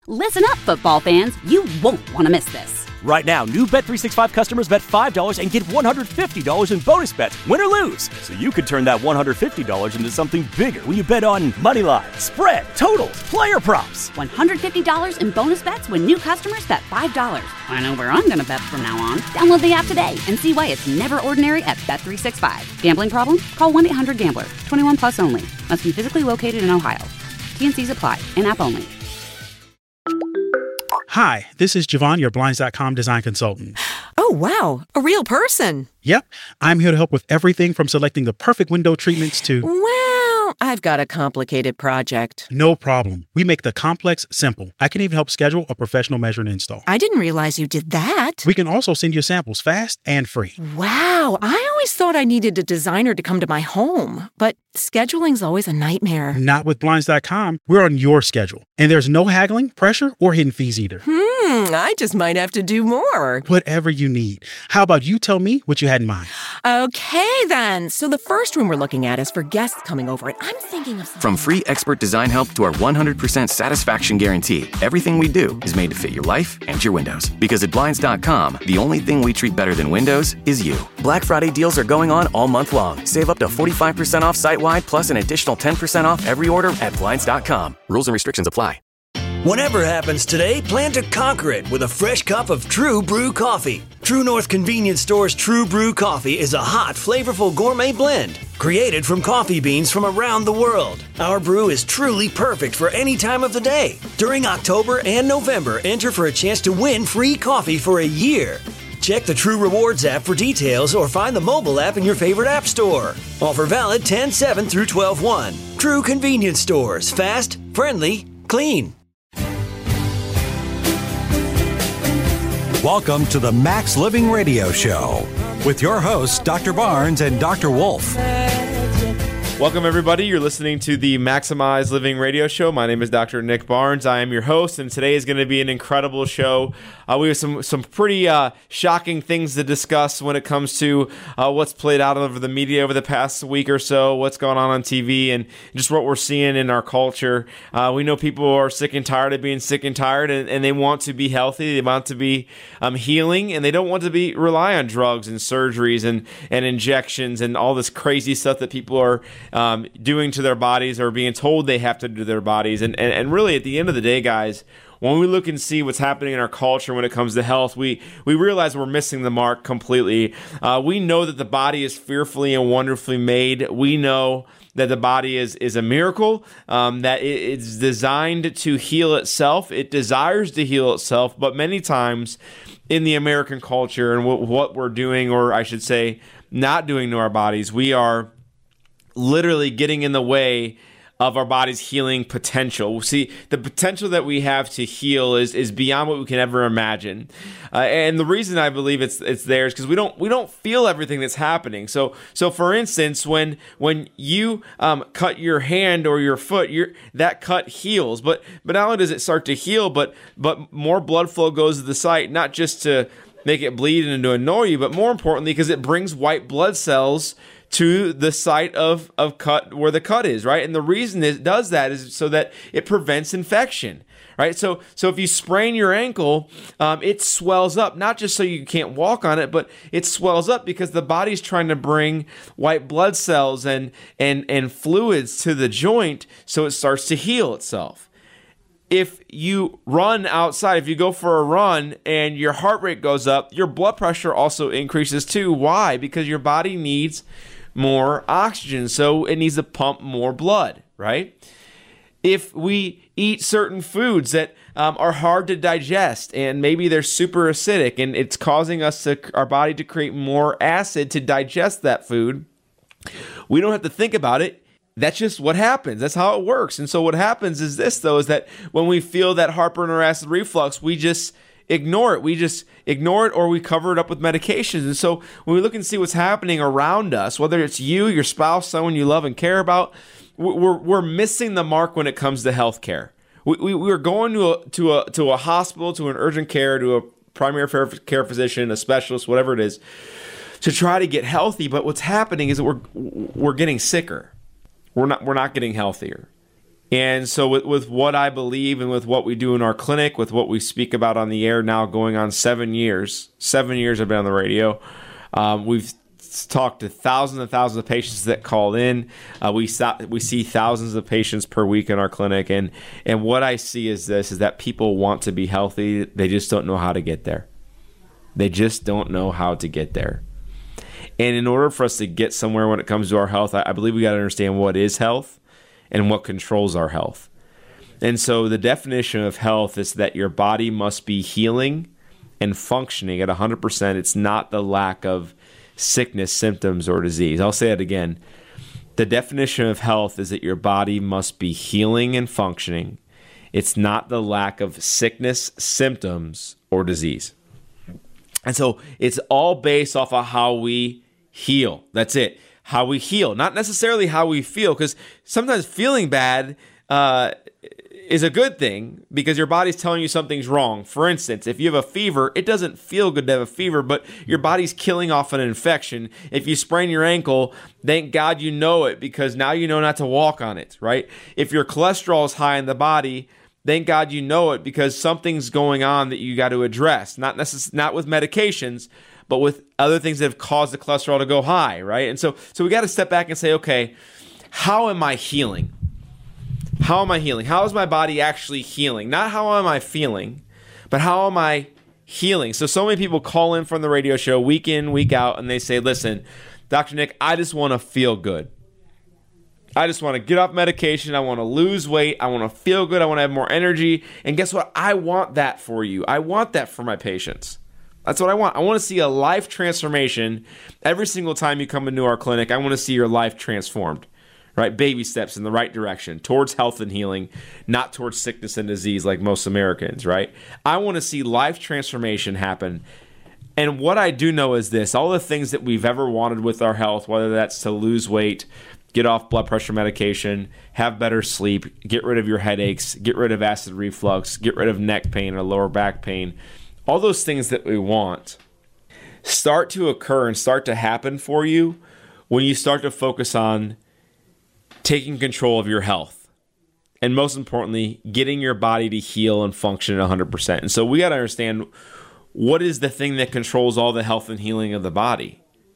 Listen up, football fans. You won't want to miss this. Right now, new Bet365 customers bet $5 and get $150 in bonus bets, win or lose. So you could turn that $150 into something bigger when you bet on money line, spread, totals, player props. $150 in bonus bets when new customers bet $5. I know where I'm going to bet from now on. Download the app today and see why it's never ordinary at Bet365. Gambling problem? Call 1-800-GAMBLER. 21 plus only. Must be physically located in Ohio. T&Cs apply. In-app only. Hi, this is Javon, your Blinds.com design consultant. Oh, wow. A real person. Yep. I'm here to help with everything from selecting the perfect window treatments to... Well, I've got a complicated project. No problem. We make the complex simple. I can even help schedule a professional measure and install. I didn't realize you did that. We can also send you samples fast and free. Wow. I always thought I needed a designer to come to my home, but scheduling's always a nightmare. Not with Blinds.com. We're on your schedule. And there's no haggling, pressure, or hidden fees either. I just might have to do more. Whatever you need. How about you tell me what you had in mind? Okay, then. So the first room we're looking at is for guests coming over, and I'm thinking of... From free expert design help to our 100% satisfaction guarantee, everything we do is made to fit your life and your windows. Because at Blinds.com, the only thing we treat better than windows is you. Black Friday deals are going on all month long. Save up to 45% off site-wide, plus an additional 10% off every order at Blinds.com. Rules and restrictions apply. Whatever happens today, plan to conquer it with a fresh cup of True Brew coffee. True North Convenience Store's True Brew coffee is a hot, flavorful gourmet blend created from coffee beans from around the world. Our brew is truly perfect for any time of the day. During October and November, enter for a chance to win free coffee for a year. Check the True Rewards app for details or find the mobile app in your favorite app store. Offer valid 10/7 through 12/1. True Convenience Stores. Fast, friendly, clean. Welcome to the Max Living Radio Show with your hosts, Dr. Barnes and Dr. Wolf. Welcome, everybody. You're listening to the Maximize Living Radio Show. My name is Dr. Nick Barnes. I am your host, and today is going to be an incredible show. We have some pretty shocking things to discuss when it comes to what's played out over the media over the past week or so, what's going on TV, and just what we're seeing in our culture. We know people are sick and tired of being sick and tired, and they want to be healthy. They want to be healing, and they don't want to rely on drugs and surgeries and injections and all this crazy stuff that people are doing to their bodies or being told they have to do to their bodies. And really, at the end of the day, guys, when we look and see what's happening in our culture when it comes to health, we realize we're missing the mark completely. We know that the body is fearfully and wonderfully made. We know that the body is a miracle, that it's designed to heal itself. It desires to heal itself, but many times in the American culture and what we're doing, or I should say not doing to our bodies, we are literally getting in the way of our body's healing potential. See, the potential that we have to heal is beyond what we can ever imagine. And the reason I believe it's there is because we don't feel everything that's happening. So for instance, when you cut your hand or your foot, that cut heals. But not only does it start to heal, but more blood flow goes to the site, not just to make it bleed and to annoy you, but more importantly, because it brings white blood cells to the site of cut where the cut is, right? And the reason it does that is so that it prevents infection, right? So if you sprain your ankle, it swells up, not just so you can't walk on it, but it swells up because the body's trying to bring white blood cells and fluids to the joint so it starts to heal itself. If you run outside, if you go for a run and your heart rate goes up, your blood pressure also increases too. Why? Because your body needs more oxygen, so it needs to pump more blood, right? If we eat certain foods that are hard to digest and maybe they're super acidic and it's causing our body to create more acid to digest that food, we don't have to think about it. That's just what happens. That's how it works. And so what happens is this, though, is that when we feel that heartburn or acid reflux, we just ignore it. We just ignore it or we cover it up with medications. And so when we look and see what's happening around us, whether it's you, your spouse, someone you love and care about, we're missing the mark when it comes to healthcare. We're going to a hospital, to an urgent care, to a primary care physician, a specialist, whatever it is, to try to get healthy. But what's happening is that we're getting sicker. We're not getting healthier. And so with what I believe and with what we do in our clinic, with what we speak about on the air now going on 7 years I've been on the radio. We've talked to thousands and thousands of patients that call in. We see thousands of patients per week in our clinic. And what I see is that people want to be healthy. They just don't know how to get there. They just don't know how to get there. And in order for us to get somewhere when it comes to our health, I believe we got to understand what is health and what controls our health. And so the definition of health is that your body must be healing and functioning at 100%. It's not the lack of sickness, symptoms, or disease. I'll say it again. The definition of health is that your body must be healing and functioning. It's not the lack of sickness, symptoms, or disease. And so it's all based off of how we heal. That's it. How we heal, not necessarily how we feel, because sometimes feeling bad is a good thing because your body's telling you something's wrong. For instance, if you have a fever, it doesn't feel good to have a fever, but your body's killing off an infection. If you sprain your ankle, thank God you know it because now you know not to walk on it, right? If your cholesterol is high in the body, thank God you know it because something's going on that you got to address. Not with medications, but with other things that have caused the cholesterol to go high, right? And so we got to step back and say, okay, how am I healing? How am I healing? How is my body actually healing? Not how am I feeling, but how am I healing? So many people call in from the radio show week in, week out, and they say, listen, Dr. Nick, I just want to feel good. I just want to get off medication. I want to lose weight. I want to feel good. I want to have more energy. And guess what? I want that for you. I want that for my patients. That's what I want. I want to see a life transformation every single time you come into our clinic. I want to see your life transformed, right? Baby steps in the right direction towards health and healing, not towards sickness and disease like most Americans, right? I want to see life transformation happen. And what I do know is this, all the things that we've ever wanted with our health, whether that's to lose weight, get off blood pressure medication, have better sleep, get rid of your headaches, get rid of acid reflux, get rid of neck pain or lower back pain, all those things that we want start to occur and start to happen for you when you start to focus on taking control of your health. And most importantly, getting your body to heal and function at 100%. And so we got to understand what is the thing that controls all the health and healing of the body.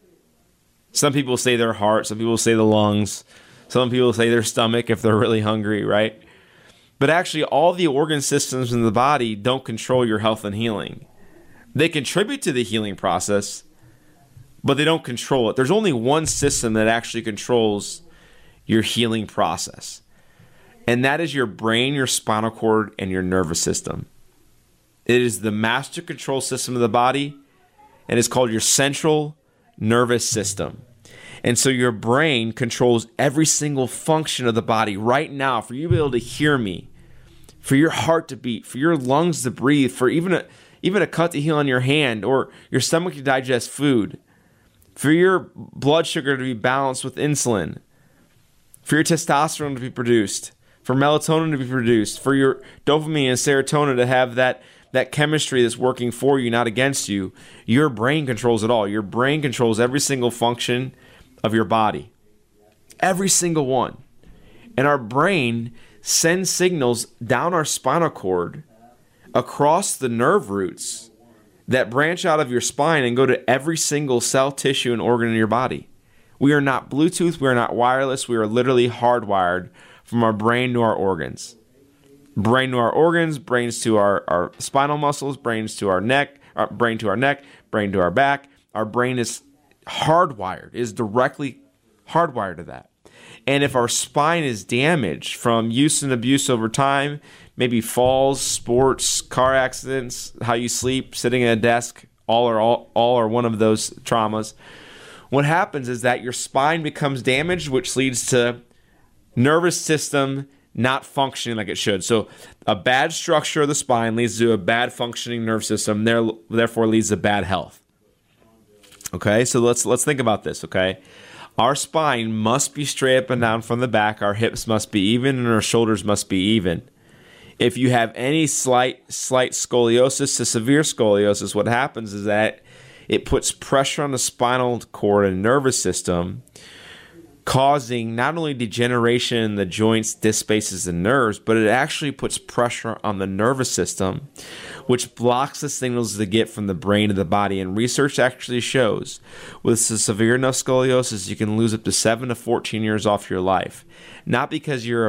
Some people say their heart, some people say the lungs, some people say their stomach if they're really hungry, right? But actually, all the organ systems in the body don't control your health and healing. They contribute to the healing process, but they don't control it. There's only one system that actually controls your healing process, and that is your brain, your spinal cord, and your nervous system. It is the master control system of the body, and it's called your central nervous system. And so your brain controls every single function of the body right now. For you to be able to hear me, for your heart to beat, for your lungs to breathe, for even a cut to heal on your hand, or your stomach to digest food, for your blood sugar to be balanced with insulin, for your testosterone to be produced, for melatonin to be produced, for your dopamine and serotonin to have that chemistry that's working for you, not against you. Your brain controls it all. Your brain controls every single function of your body. Every single one. And our brain sends signals down our spinal cord across the nerve roots that branch out of your spine and go to every single cell, tissue, and organ in your body. We are not Bluetooth. We are not wireless. We are literally hardwired from our brain to our organs. Brain to our organs, brains to our spinal muscles, brains to our neck, brain to our neck, brain to our back. Our brain is hardwired, is directly hardwired to that. And if our spine is damaged from use and abuse over time, maybe falls, sports, car accidents, how you sleep, sitting at a desk, all are one of those traumas. What happens is that your spine becomes damaged, which leads to nervous system not functioning like it should. So a bad structure of the spine leads to a bad functioning nerve system, therefore leads to bad health. Okay, so let's think about this, okay? Our spine must be straight up and down from the back, our hips must be even, and our shoulders must be even. If you have any slight scoliosis to severe scoliosis, what happens is that it puts pressure on the spinal cord and nervous system causing not only degeneration in the joints, disc spaces, and nerves, but it actually puts pressure on the nervous system, which blocks the signals they get from the brain to the body. And research actually shows with severe enough scoliosis, you can lose up to 7 to 14 years off your life. Not because you're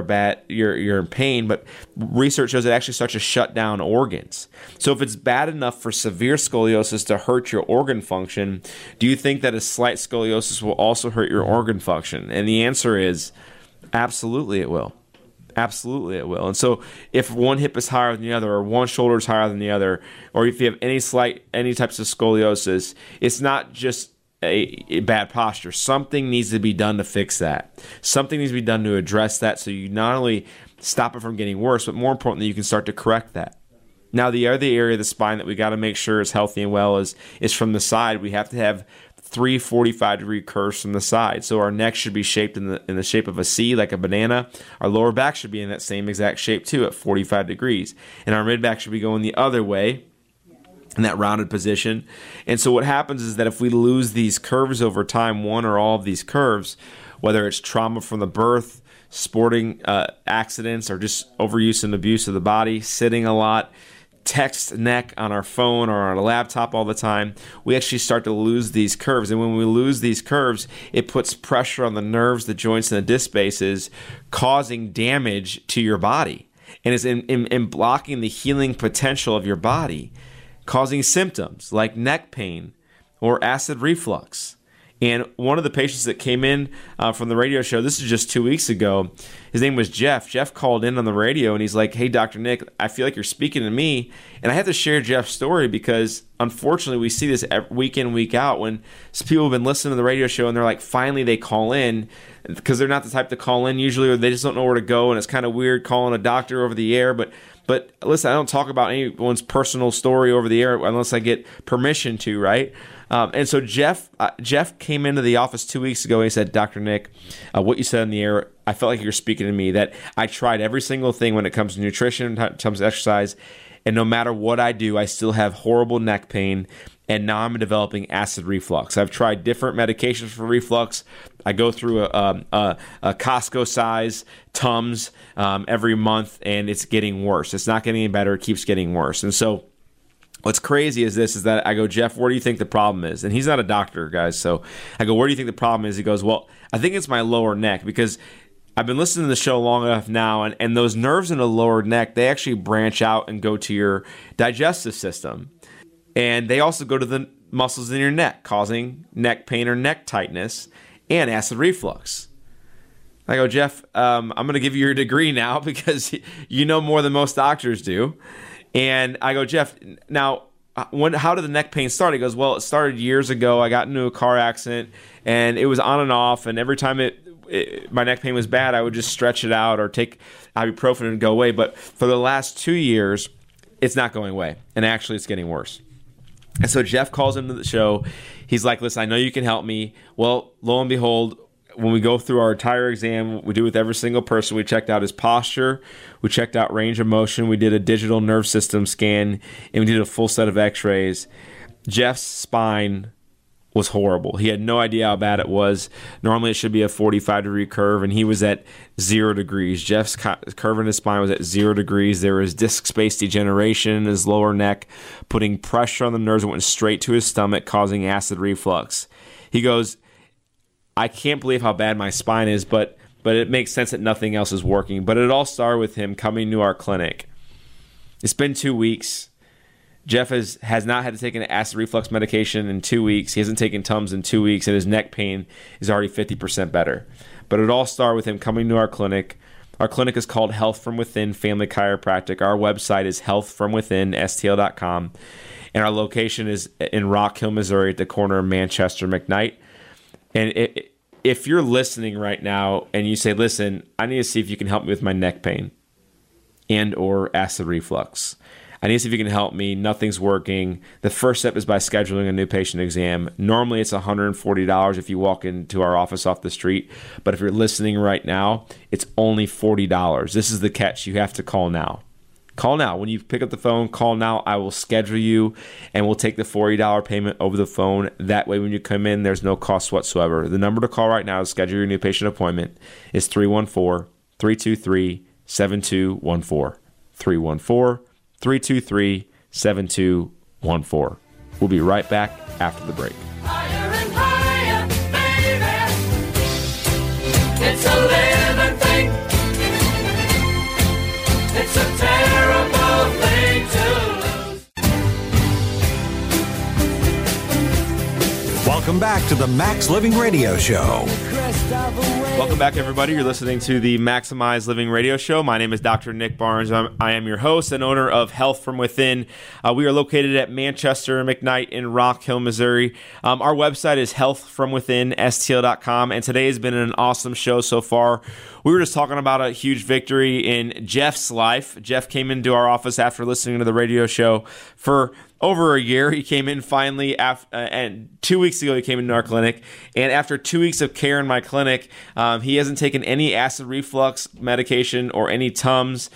in pain, but research shows it actually starts to shut down organs. So if it's bad enough for severe scoliosis to hurt your organ function, do you think that a slight scoliosis will also hurt your organ function? And the answer is absolutely it will. Absolutely it will. And so if one hip is higher than the other, or one shoulder is higher than the other, or if you have any types of scoliosis, it's not just a bad posture. Something needs to be done to fix that. Something needs to be done to address that, so you not only stop it from getting worse, but more importantly, you can start to correct that. Now, the other area of the spine that we got to make sure is healthy and well is from the side. We have to have 3 45-degree curves from the side. So our neck should be shaped in the shape of a C, like a banana. Our lower back should be in that same exact shape too, at 45 degrees. And our mid back should be going the other way, in that rounded position. And so what happens is that if we lose these curves over time, one or all of these curves, whether it's trauma from the birth, sporting accidents, or just overuse and abuse of the body, sitting a lot, text neck on our phone or on a laptop all the time, we actually start to lose these curves. And when we lose these curves, it puts pressure on the nerves, the joints, and the disc spaces, causing damage to your body. And it's in blocking the healing potential of your body, causing symptoms like neck pain or acid reflux. And one of the patients that came in from the radio show, this is just 2 weeks ago, his name was Jeff. Jeff called in on the radio and he's like, "Hey, Dr. Nick, I feel like you're speaking to me." And I have to share Jeff's story because unfortunately we see this week in, week out when people have been listening to the radio show and they're like, finally they call in, because they're not the type to call in usually, or they just don't know where to go, and it's kind of weird calling a doctor over the air. But listen, I don't talk about anyone's personal story over the air unless I get permission to, right? And so Jeff came into the office 2 weeks ago and he said, "Dr. Nick, what you said in the air, I felt like you're speaking to me, that I tried every single thing when it comes to nutrition, when it comes to exercise, and no matter what I do, I still have horrible neck pain, and now I'm developing acid reflux. I've tried different medications for reflux. I go through a Costco size Tums every month, and it's getting worse. It's not getting any better. It keeps getting worse." And so what's crazy is that I go, "Jeff, where do you think the problem is?" And he's not a doctor, guys. So I go, "Where do you think the problem is?" He goes, "Well, I think it's my lower neck, because I've been listening to the show long enough now, and those nerves in the lower neck, they actually branch out and go to your digestive system. And they also go to the muscles in your neck, causing neck pain or neck tightness and acid reflux." I go, "Jeff, I'm going to give you your degree now because you know more than most doctors do." And I go, "Jeff, now, how did the neck pain start?" He goes, "Well, it started years ago. I got into a car accident, and it was on and off. And every time my neck pain was bad, I would just stretch it out or take ibuprofen and go away. But for the last 2 years, it's not going away. And actually, it's getting worse." And so Jeff calls into the show. He's like, "Listen, I know you can help me." Well, lo and behold, when we go through our entire exam, we do with every single person, we checked out his posture, we checked out range of motion, we did a digital nerve system scan, and we did a full set of x-rays. Jeff's spine was horrible. He had no idea how bad it was. Normally it should be a 45-degree curve, and he was at 0 degrees. Jeff's curve in his spine was at 0 degrees. There was disc space degeneration in his lower neck, putting pressure on the nerves that went straight to his stomach, causing acid reflux. He goes, "I can't believe how bad my spine is, but it makes sense that nothing else is working." But it all started with him coming to our clinic. It's been 2 weeks. Jeff has not had to take an acid reflux medication in 2 weeks. He hasn't taken Tums in 2 weeks, and his neck pain is already 50% better. But it all started with him coming to our clinic. Our clinic is called Health From Within Family Chiropractic. Our website is healthfromwithin.stl.com. And our location is in Rock Hill, Missouri, at the corner of Manchester McKnight. And if you're listening right now and you say, "Listen, I need to see if you can help me with my neck pain and or acid reflux. I need to see if you can help me. Nothing's working." The first step is by scheduling a new patient exam. Normally it's $140 if you walk into our office off the street. But if you're listening right now, it's only $40. This is the catch. You have to call now. Call now. When you pick up the phone, call now. I will schedule you, and we'll take the $40 payment over the phone. That way, when you come in, there's no cost whatsoever. The number to call right now to schedule your new patient appointment is 314-323-7214. 314-323-7214. We'll be right back after the break. Higher and higher, baby. It's a living thing. It's a terrible thing to lose. Welcome back to the Max Living Radio Show. Welcome back, everybody. You're listening to the Maximize Living Radio Show. My name is Dr. Nick Barnes. I am your host and owner of Health From Within. We are located at Manchester McKnight in Rock Hill, Missouri. Our website is healthfromwithinstl.com, and today has been an awesome show so far. We were just talking about a huge victory in Jeff's life. Jeff came into our office after listening to the radio show for over a year. He came in finally, and 2 weeks ago he came into our clinic. And after 2 weeks of care in my clinic, he hasn't taken any acid reflux medication or any Tums.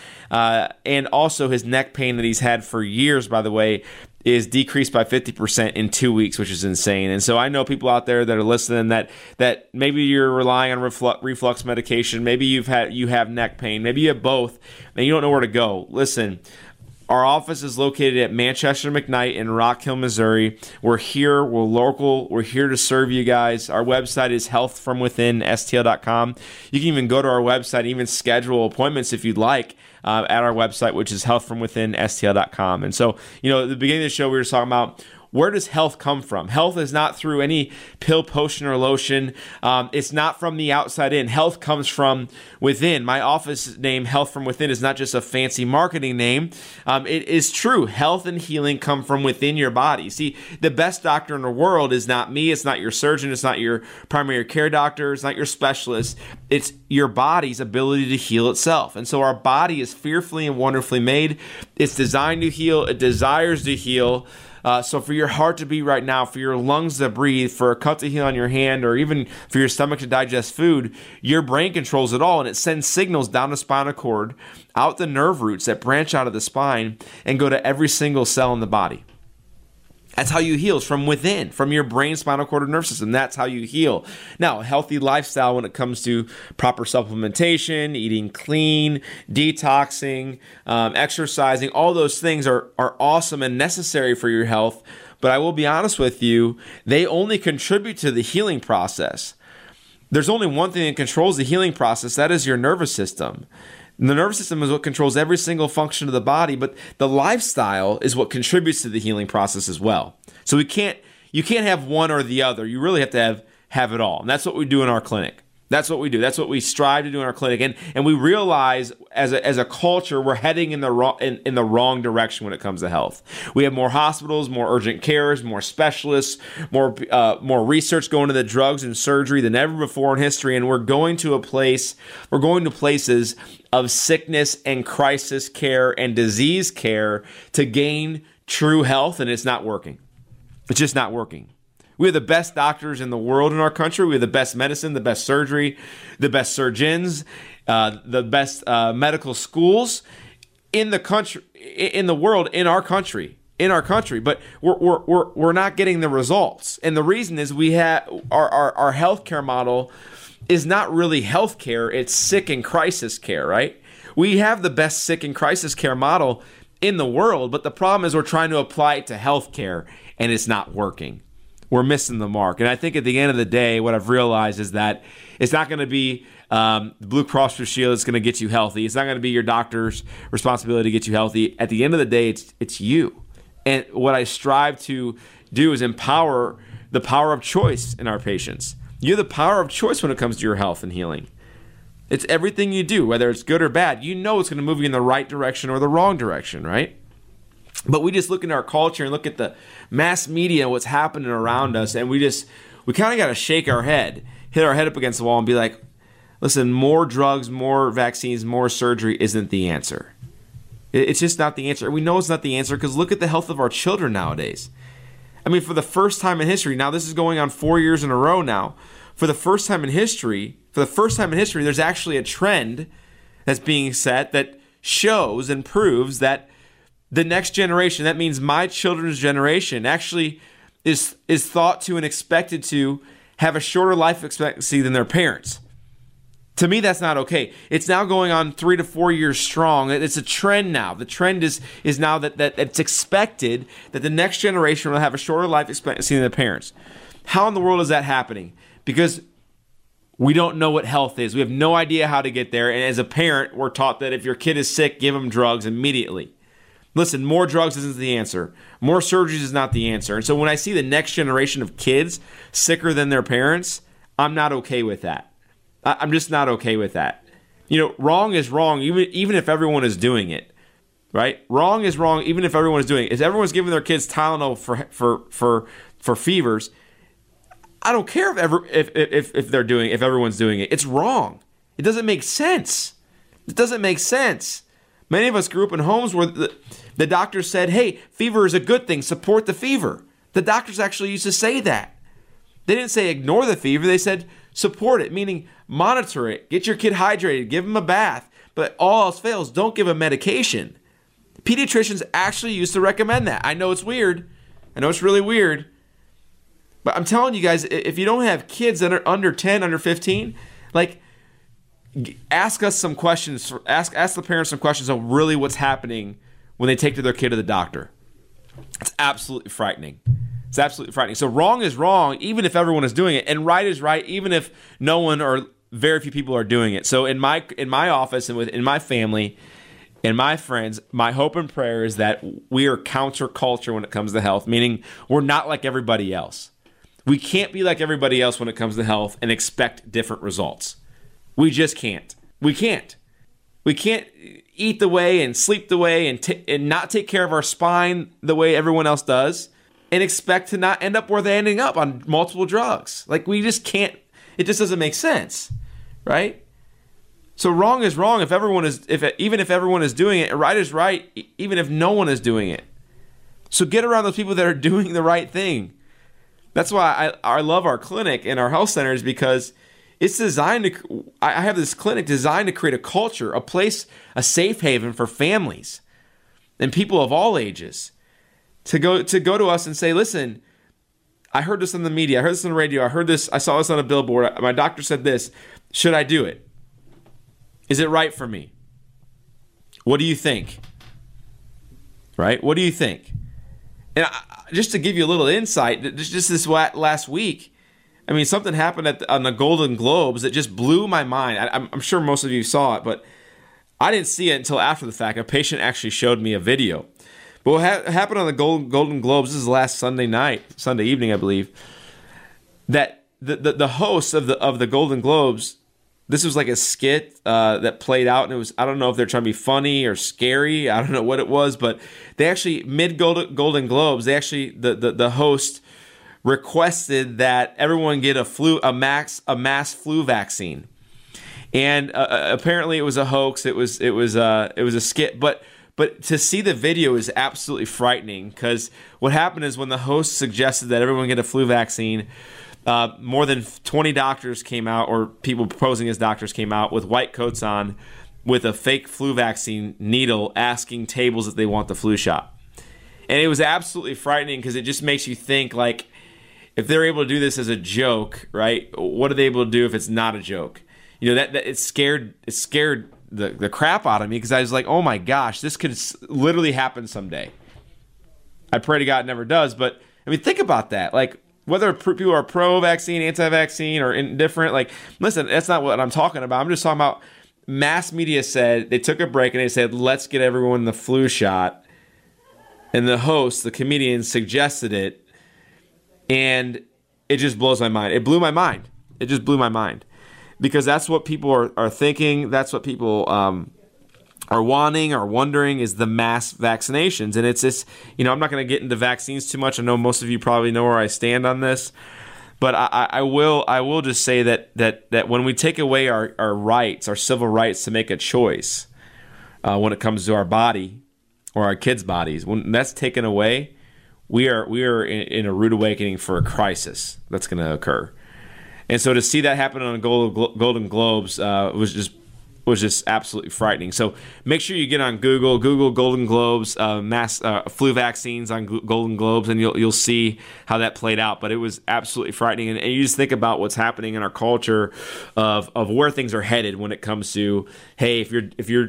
And also his neck pain that he's had for years, by the way, is decreased by 50% in 2 weeks, which is insane. And so I know people out there that are listening that maybe you're relying on reflux medication, maybe you have neck pain, maybe you have both, and you don't know where to go. Listen, our office is located at Manchester McKnight in Rock Hill, Missouri. We're here. We're local. We're here to serve you guys. Our website is healthfromwithinstl.com. You can even go to our website and even schedule appointments if you'd like at our website, which is healthfromwithinstl.com. And so, at the beginning of the show, we were talking about, where does health come from? Health is not through any pill, potion, or lotion. It's not from the outside in. Health comes from within. My office name, Health From Within, is not just a fancy marketing name. It is true. Health and healing come from within your body. See, the best doctor in the world is not me. It's not your surgeon. It's not your primary care doctor. It's not your specialist. It's your body's ability to heal itself. And so our body is fearfully and wonderfully made. It's designed to heal. It desires to heal. So for your heart to beat right now, for your lungs to breathe, for a cut to heal on your hand, or even for your stomach to digest food, your brain controls it all, and it sends signals down the spinal cord, out the nerve roots that branch out of the spine, and go to every single cell in the body. That's how you heal, is from within, from your brain, spinal cord, and nerve system. That's how you heal. Now, a healthy lifestyle when it comes to proper supplementation, eating clean, detoxing, exercising, all those things are awesome and necessary for your health. But I will be honest with you, they only contribute to the healing process. There's only one thing that controls the healing process. That is your nervous system. And the nervous system is what controls every single function of the body, but the lifestyle is what contributes to the healing process as well. So you can't have one or the other. You really have to have it all. And that's what we do in our clinic. That's what we do. That's what we strive to do in our clinic. And we realize as a culture, we're heading in the wrong direction when it comes to health. We have more hospitals, more urgent cares, more specialists, more research going into the drugs and surgery than ever before in history. And we're going to places of sickness and crisis care and disease care to gain true health, and it's not working. It's just not working. We have the best doctors in the world in our country. We have the best medicine, the best surgery, the best surgeons, the best medical schools in the country, in the world, in our country. But we're not getting the results, and the reason is we have our healthcare model is not really healthcare; it's sick and crisis care, right? We have the best sick and crisis care model in the world, but the problem is we're trying to apply it to healthcare, and it's not working. We're missing the mark. And I think at the end of the day, what I've realized is that it's not going to be the Blue Cross Blue Shield that's going to get you healthy. It's not going to be your doctor's responsibility to get you healthy. At the end of the day, it's you. And what I strive to do is empower the power of choice in our patients. You have the power of choice when it comes to your health and healing. It's everything you do, whether it's good or bad. You know it's going to move you in the right direction or the wrong direction, right? But we just look at our culture and look at the mass media and what's happening around us, and we kind of got to shake our head, hit our head up against the wall and be like, listen, more drugs, more vaccines, more surgery isn't the answer. It's just not the answer. We know it's not the answer because look at the health of our children nowadays. I mean, for the first time in history, now this is going on 4 years in a row now, for the first time in history, there's actually a trend that's being set that shows and proves that the next generation, that means my children's generation, actually is thought to and expected to have a shorter life expectancy than their parents. To me, that's not okay. It's now going on 3 to 4 years strong. It's a trend now. The trend is now that it's expected that the next generation will have a shorter life expectancy than their parents. How in the world is that happening? Because we don't know what health is. We have no idea how to get there. And as a parent, we're taught that if your kid is sick, give them drugs immediately. Listen, more drugs isn't the answer. More surgeries is not the answer. And so when I see the next generation of kids sicker than their parents, I'm not okay with that. I'm just not okay with that. Wrong is wrong, even if everyone is doing it, right? Wrong is wrong, even if everyone is doing it. If everyone's giving their kids Tylenol for fevers, I don't care if everyone's doing it. It's wrong. It doesn't make sense. It doesn't make sense. Many of us grew up in homes where the doctor said, "Hey, fever is a good thing. Support the fever." The doctors actually used to say that. They didn't say ignore the fever. They said support it, meaning monitor it, get your kid hydrated, give him a bath. But all else fails, don't give him medication. Pediatricians actually used to recommend that. I know it's weird. I know it's really weird. But I'm telling you guys, if you don't have kids that are under 10, under 15, ask us some questions. Ask the parents some questions on really what's happening when they take their kid to the doctor. It's absolutely frightening. It's absolutely frightening. So wrong is wrong, even if everyone is doing it, and right is right, even if no one or very few people are doing it. So in my office and in my family and my friends, my hope and prayer is that we are counterculture when it comes to health, meaning we're not like everybody else. We can't be like everybody else when it comes to health and expect different results. We just can't. We can't. We can't eat the way and sleep the way and not take care of our spine the way everyone else does and expect to not end up where they're ending up on multiple drugs. We just can't. It just doesn't make sense, right? So wrong is wrong even if everyone is doing it. Right is right even if no one is doing it. So get around those people that are doing the right thing. That's why I love our clinic and our health centers, because it's designed to. I have this clinic designed to create a culture, a place, a safe haven for families and people of all ages to go to us and say, listen, I heard this on the media, I heard this on the radio, I saw this on a billboard, my doctor said this, should I do it? Is it right for me? What do you think? Right? What do you think? And just to give you a little insight, just this last week, something happened on the Golden Globes that just blew my mind. I'm sure most of you saw it, but I didn't see it until after the fact. A patient actually showed me a video. But what happened on the Golden Globes, this is last Sunday evening, I believe, that the host of the Golden Globes, this was like a skit that played out, and it was, I don't know if they're trying to be funny or scary, I don't know what it was, but they actually, mid-Golden Globes, the host requested that everyone get a mass flu vaccine. And apparently it was a hoax, it was a skit, but to see the video is absolutely frightening, because what happened is when the host suggested that everyone get a flu vaccine, more than 20 doctors came out, or people proposing as doctors came out with white coats on with a fake flu vaccine needle, asking tables if they want the flu shot. And it was absolutely frightening, because it just makes you think, if they're able to do this as a joke, right, what are they able to do if it's not a joke? That it scared the crap out of me, because I was like, oh my gosh, this could literally happen someday. I pray to God it never does, but think about that. Whether people are pro-vaccine, anti-vaccine, or indifferent, listen, that's not what I'm talking about. I'm just talking about mass media said, they took a break and they said, let's get everyone the flu shot. And the host, the comedian, suggested it, and it just blows my mind. It blew my mind. It just blew my mind. Because that's what people are thinking. That's what people are wanting or wondering, is the mass vaccinations. And it's this, I'm not going to get into vaccines too much. I know most of you probably know where I stand on this. But I will just say that when we take away our rights, our civil rights to make a choice when it comes to our body or our kids' bodies, when that's taken away, we are in a rude awakening for a crisis that's going to occur. And so to see that happen on Golden Globes was just just absolutely frightening. So make sure you get on Google Golden Globes, flu vaccines on Golden Globes, and you'll see how that played out. But it was absolutely frightening. And you just think about what's happening in our culture of where things are headed when it comes to, hey, if you're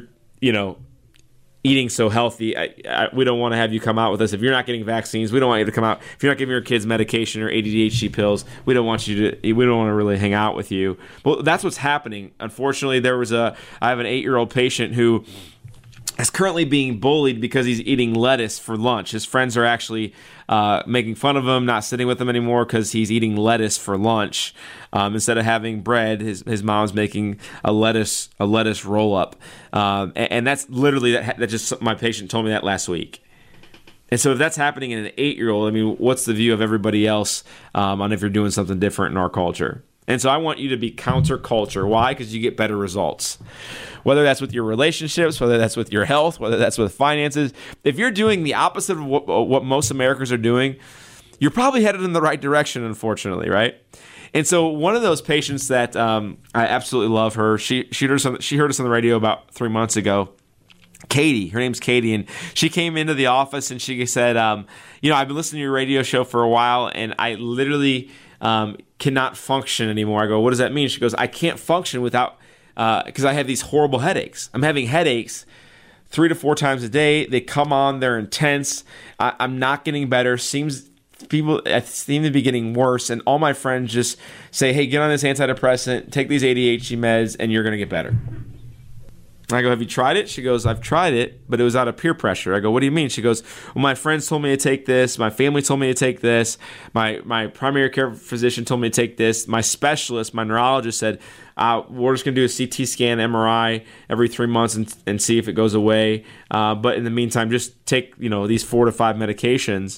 eating so healthy, we don't want to have you come out with us. If you're not getting vaccines, we don't want you to come out. If you're not giving your kids medication or ADHD pills, we don't want to really hang out with you. Well, that's what's happening. Unfortunately, I have an 8-year-old patient who is currently being bullied because he's eating lettuce for lunch. His friends are actually making fun of him, not sitting with him anymore because he's eating lettuce for lunch. Instead of having bread, his mom's making a lettuce roll up, and that's literally that. Just my patient told me that last week. And so if that's happening in an 8-year-old, I mean, what's the view of everybody else on if you're doing something different in our culture? And so I want you to be counterculture. Why? Because you get better results. Whether that's with your relationships, whether that's with your health, whether that's with finances. If you're doing the opposite of what most Americans are doing, you're probably headed in the right direction, unfortunately, right? And so one of those patients that I absolutely love her, she heard us on the radio about 3 months ago. Katie, her name's Katie, and she came into the office and she said, I've been listening to your radio show for a while, and I literally cannot function anymore. I go, what does that mean? She goes, I can't function without, because I have these horrible headaches. I'm having headaches 3 to 4 times a day. They come on, they're intense. I'm not getting better. People seem to be getting worse, and all my friends just say, hey, get on this antidepressant, take these ADHD meds, and you're going to get better. I go, have you tried it? She goes, I've tried it, but it was out of peer pressure. I go, what do you mean? She goes, well, my friends told me to take this. My family told me to take this. My primary care physician told me to take this. My specialist, my neurologist said, we're just going to do a CT scan, MRI every 3 months and see if it goes away. But in the meantime, just take, these 4 to 5 medications.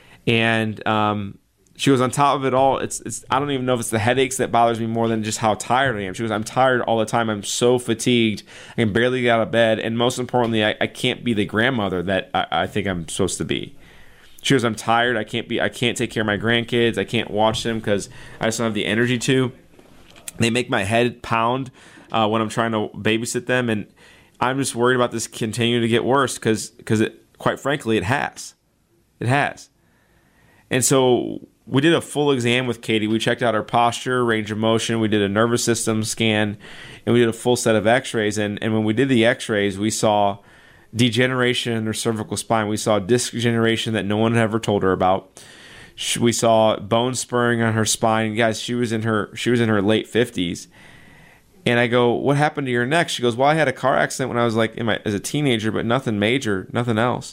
And she goes, on top of it all, it's I don't even know if it's the headaches that bothers me more than just how tired I am. She goes, I'm tired all the time. I'm so fatigued. I can barely get out of bed. And most importantly, I can't be the grandmother that I think I'm supposed to be. She goes, I'm tired. I can't take care of my grandkids. I can't watch them because I just don't have the energy to. They make my head pound when I'm trying to babysit them. And I'm just worried about this continuing to get worse because quite frankly, it has. It has. And so we did a full exam with Katie. We checked out her posture, range of motion. We did a nervous system scan, and we did a full set of x-rays. And when we did the x-rays, we saw degeneration in her cervical spine. We saw disc degeneration that no one had ever told her about. We saw bone spurring on her spine. Guys, she was in her late 50s. And I go, what happened to your neck? She goes, well, I had a car accident when I was as a teenager, but nothing major, nothing else.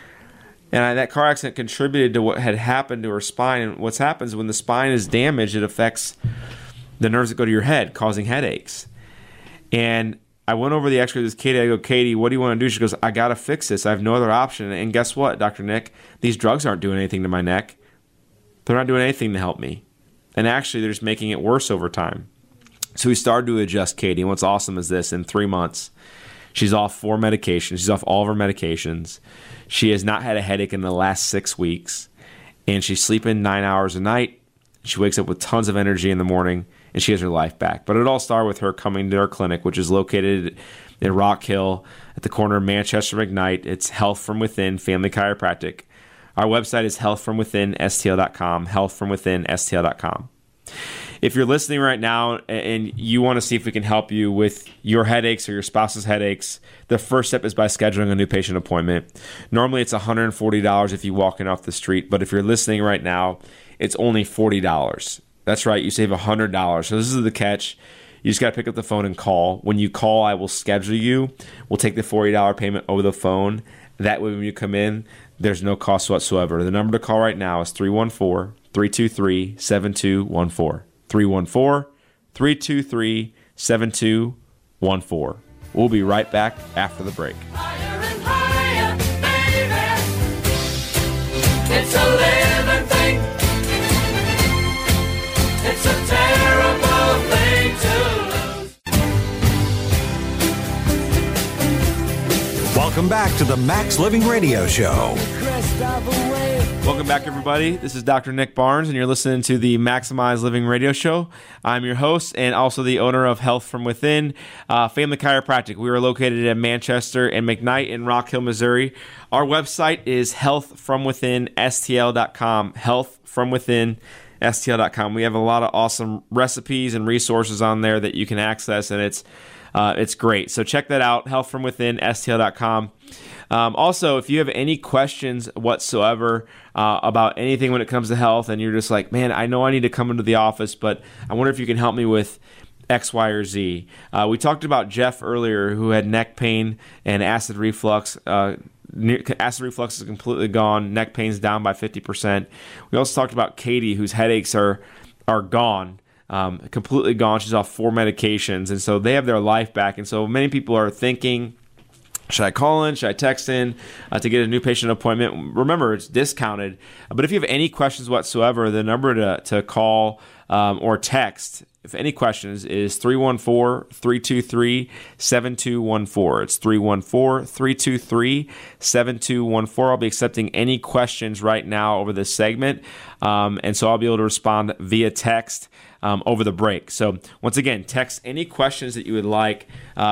And that car accident contributed to what had happened to her spine. And what's happened is when the spine is damaged, it affects the nerves that go to your head, causing headaches. And I went over the x-rays with Katie. I go, Katie, what do you want to do? She goes, I got to fix this. I have no other option. And guess what, Dr. Nick? These drugs aren't doing anything to my neck. They're not doing anything to help me. And actually, they're just making it worse over time. So we started to adjust Katie. And what's awesome is this. In 3 months, she's off 4 medications. She's off all of her medications. She has not had a headache in the last 6 weeks, and she's sleeping 9 hours a night. She wakes up with tons of energy in the morning, and she has her life back. But it all started with her coming to our clinic, which is located in Rock Hill at the corner of Manchester McKnight. It's Health From Within Family Chiropractic. Our website is healthfromwithinstl.com, healthfromwithinstl.com. If you're listening right now and you want to see if we can help you with your headaches or your spouse's headaches, the first step is by scheduling a new patient appointment. Normally it's $140 if you walk in off the street, but if you're listening right now, it's only $40. That's right, you save $100. So this is the catch. You just got to pick up the phone and call. When you call, I will schedule you. We'll take the $40 payment over the phone. That way when you come in, there's no cost whatsoever. The number to call right now is 314-323-7214. 314-323-7214. We'll be right back after the break. Higher and higher, baby. It's a living thing. It's a terrible thing to lose. Welcome back to the Max Living Radio Show. Welcome back, everybody. This is Dr. Nick Barnes, and you're listening to the Maximize Living Radio Show. I'm your host and also the owner of Health From Within, Family Chiropractic. We are located in Manchester and McKnight in Rock Hill, Missouri. Our website is healthfromwithinstl.com, healthfromwithinstl.com. We have a lot of awesome recipes and resources on there that you can access, and it's great. So check that out, healthfromwithinstl.com. Also, if you have any questions whatsoever about anything when it comes to health, and you're just like, man, I know I need to come into the office, but I wonder if you can help me with X, Y, or Z. We talked about Jeff earlier, who had neck pain and acid reflux. Acid reflux is completely gone. Neck pain's down by 50%. We also talked about Katie, whose headaches are gone. Completely gone. She's off 4 medications, and so they have their life back. And so many people are thinking, should I call in? Should I text in to get a new patient appointment? Remember, it's discounted. But if you have any questions whatsoever, the number to call or text, if any questions, is 314-323-7214. It's 314-323-7214. I'll be accepting any questions right now over this segment, and so I'll be able to respond via text over the break. So once again, text any questions that you would like,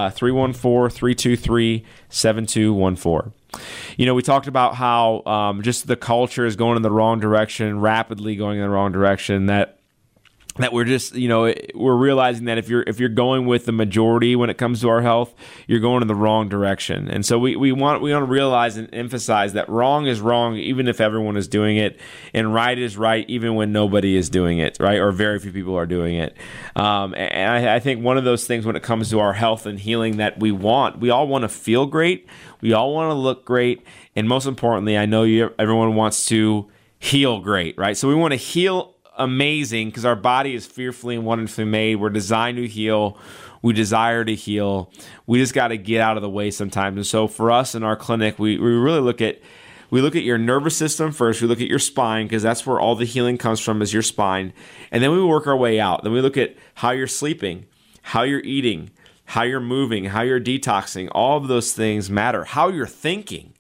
314-323-7214. You know, we talked about how just the culture is going in the wrong direction, rapidly going in the wrong direction, that we're just, you know, we're realizing that if you're going with the majority when it comes to our health, you're going in the wrong direction. And so we want to realize and emphasize that wrong is wrong even if everyone is doing it, and right is right even when nobody is doing it, right? Or very few people are doing it. And I think one of those things when it comes to our health and healing that we all want to feel great, we all want to look great, and most importantly, I know everyone wants to heal great, right? So we want to heal amazing because our body is fearfully and wonderfully made. We're designed to heal. We desire to heal. We just got to get out of the way sometimes. And so for us in our clinic, we really look at your nervous system first. We look at your spine because that's where all the healing comes from, is your spine. And then we work our way out. Then we look at how you're sleeping, how you're eating, how you're moving, how you're detoxing. All of those things matter. How you're thinking.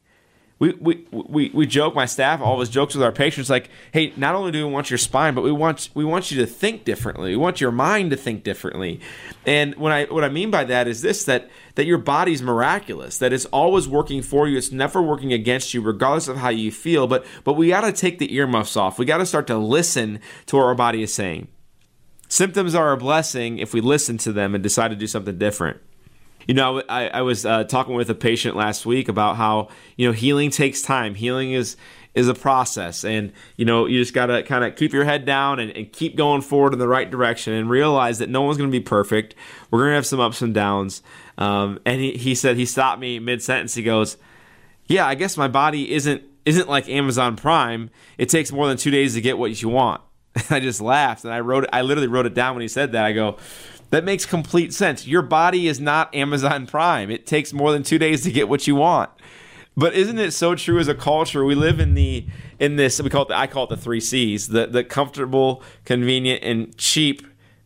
We joke, my staff always jokes with our patients, like, hey, not only do we want your spine, but we want you to think differently. We want your mind to think differently. And what I mean by that is this, that your body's miraculous, that it's always working for you. It's never working against you, regardless of how you feel. But we got to take the earmuffs off. We got to start to listen to what our body is saying. Symptoms are a blessing if we listen to them and decide to do something different. You know, I was talking with a patient last week about how, you know, healing takes time. Healing is a process, and, you know, you just got to kind of keep your head down and keep going forward in the right direction and realize that no one's going to be perfect. We're going to have some ups and downs. And he said, he stopped me mid-sentence. He goes, yeah, I guess my body isn't like Amazon Prime. It takes more than 2 days to get what you want. And I just laughed, and I literally wrote it down when he said that. I go, that makes complete sense. Your body is not Amazon Prime. It takes more than 2 days to get what you want. But isn't it so true as a culture? We live in this, I call it the 3 C's, the comfortable, convenient, and cheap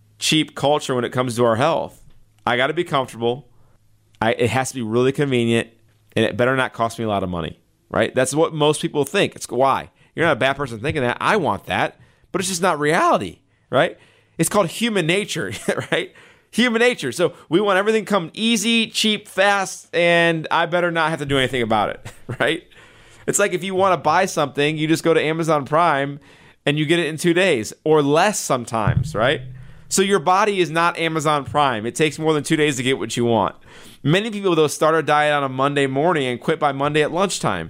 culture when it comes to our health. I got to be comfortable. It has to be really convenient, and it better not cost me a lot of money, right? That's what most people think. It's why. You're not a bad person thinking that. I want that, but it's just not reality, right? It's called human nature, right? Human nature. So we want everything to come easy, cheap, fast, and I better not have to do anything about it, right? It's like if you want to buy something, you just go to Amazon Prime and you get it in 2 days or less sometimes, right? So your body is not Amazon Prime. It takes more than 2 days to get what you want. Many people, though, start a diet on a Monday morning and quit by Monday at lunchtime.